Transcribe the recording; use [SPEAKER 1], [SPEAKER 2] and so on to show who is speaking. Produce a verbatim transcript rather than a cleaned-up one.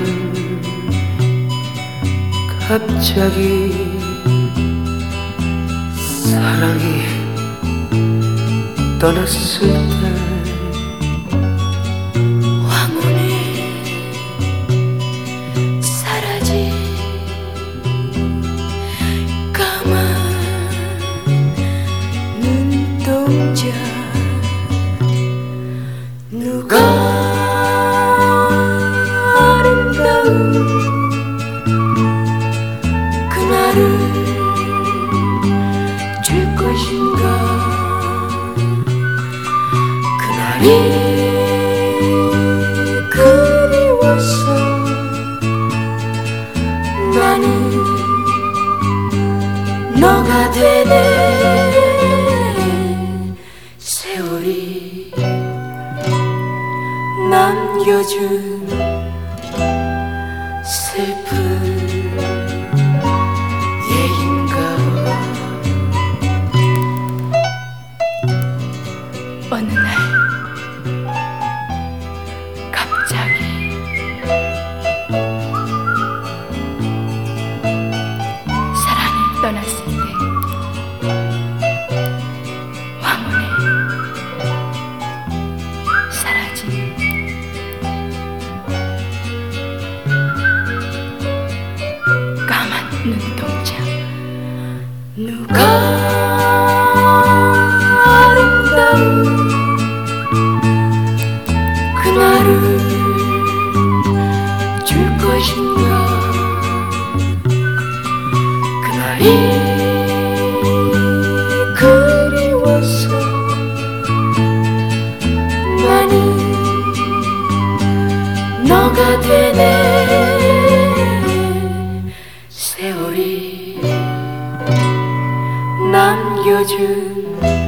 [SPEAKER 1] 갑자기 사랑이 떠났을 때
[SPEAKER 2] 황혼에 사라진 까만 눈동자 누가 아름다운 그날을 줄 것인가. 그날이 그리워서 나는 너가 되네. 세월이 남겨준 슬픈 어느 날 갑자기 사랑이 떠났을 때 황혼에 사라진 까만 눈동자 누가 그날을 줄 것인가. 그날이 그리워서 나는 너가 되네. 세월이 남겨준